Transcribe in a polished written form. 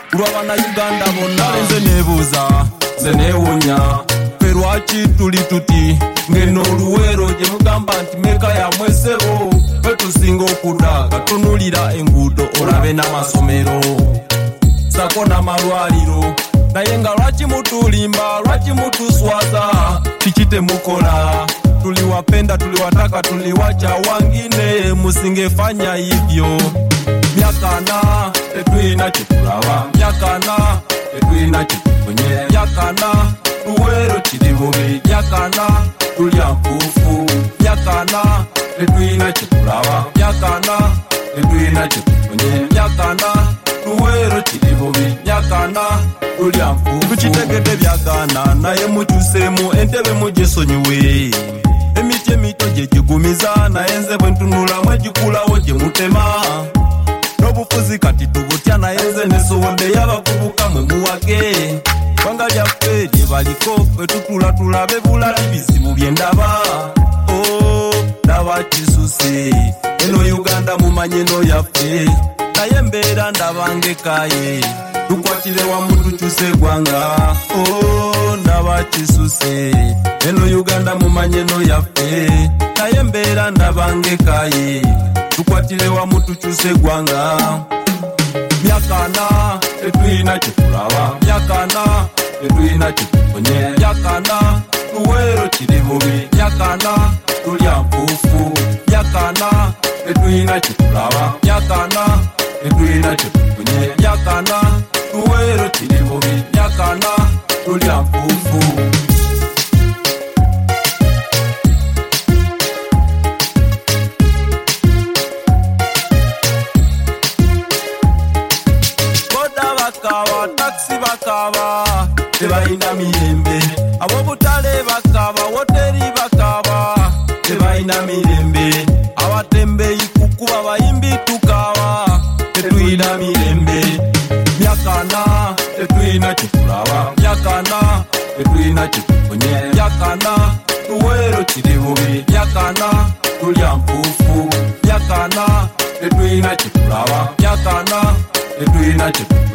Lw'abana Uganda bonna. Nze nebuuza, nze neewunya, ffe lwaki tuli tuti ng'eno oluweero gye mugamba nti meka yammwe ssebo ffe tusinga okudda gatunulira enguudo olabe n'amasomero sako n'amalwaliro naye nga lwaki mutulimba lwaki mutuswaza kiki temukola tuli wapenda tuli wataka tuli wacha wangine musingefanya hivyo myakana tetulina kyetulaba myakana tetulina kyetufunye myakana luweero kiri bubi myakana tulya nfuufu myakana tetulina kyetulaba myakana tetulina kyetufunye myakana luweero kiri bubi myakana tulya nfuufu tukitegedde byagana naye mukyuseemu entebe mugisonyiwe emiti emito gye gigumiza naye nze bwe ntunulamu egikulawo gye mutema n'obufuzi kati tubutya naye nze nesobodde y'abakubuka mwe muwage banga lyaffe lye baliko ffe tutula tulabe bulali bizibu bye ndaba ndaba kisuse eno Uganda mumanye eno yaffe naye mbeera ndabangekaye tukwatire wamu tukyuse eggwanga ndaba kisuse eno Uganda mumanye eno yaffe naye mbeera ndabangekaye tukwatire wamu tukyuse eggwanga myakana tetulina kyetulaba myakana tetulina kyetufunye myakana luweero kiri bubi myakana tulya nfuufu myakana tetulina kyetulaba myakana tetulina kyetufunye myakana luweero kiri bubi myakana tulya nfuufu bakaba taxi bakaba tebalina mirembe ab'obutale bakaba woteri bakaba tebalina mirembe abatembeeyi kukuba bayimbi tukaba tetulina mirembe myakana tetulina kyetulaba myakana tetulina kyetufunye myakana luweero kiri bubi myakana tulya nfuufu myakana tetulina kyetulaba myakana tetulina kyetufunye